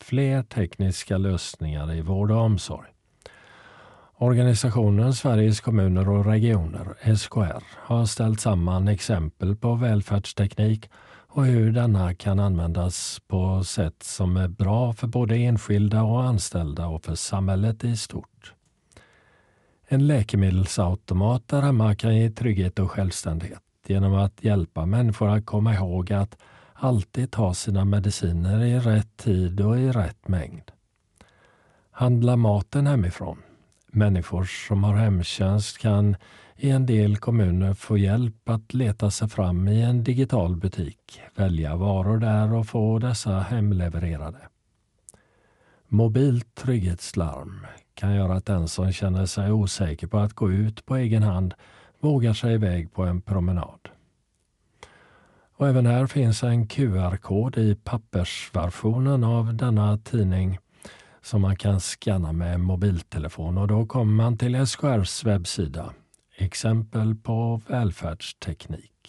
fler tekniska lösningar i vård och omsorg. Organisationen Sveriges kommuner och regioner, SKR, har ställt samman exempel på välfärdsteknik och hur denna kan användas på sätt som är bra för både enskilda och anställda och för samhället i stort. En läkemedelsautomat där hemma kan ge trygghet och självständighet genom att hjälpa människor att komma ihåg att alltid ta sina mediciner i rätt tid och i rätt mängd. Handla maten hemifrån. Människor som har hemtjänst kan i en del kommuner få hjälp att leta sig fram i en digital butik, välja varor där och få dessa hemlevererade. Mobilt trygghetslarm kan göra att den som känner sig osäker på att gå ut på egen hand vågar sig iväg på en promenad. Och även här finns en QR-kod i pappersversionen av denna tidning som man kan scanna med mobiltelefon, och då kommer man till SKRs webbsida. Exempel på välfärdsteknik.